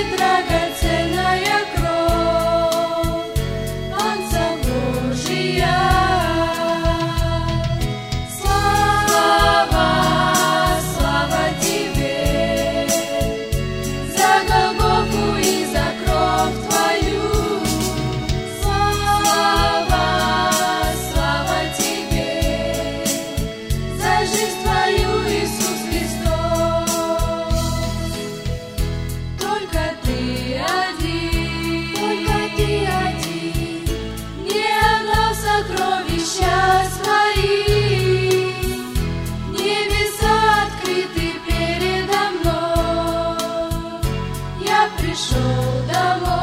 драгоценная кровь Агнца Божия. Слава, слава Тебе за Голгофу и за кровь Твою. Слава, слава Тебе за жизнь Твою, Иисус Христос. Только Ты один не отдал сокровища свои. Небеса открыты передо мной, я пришел домой.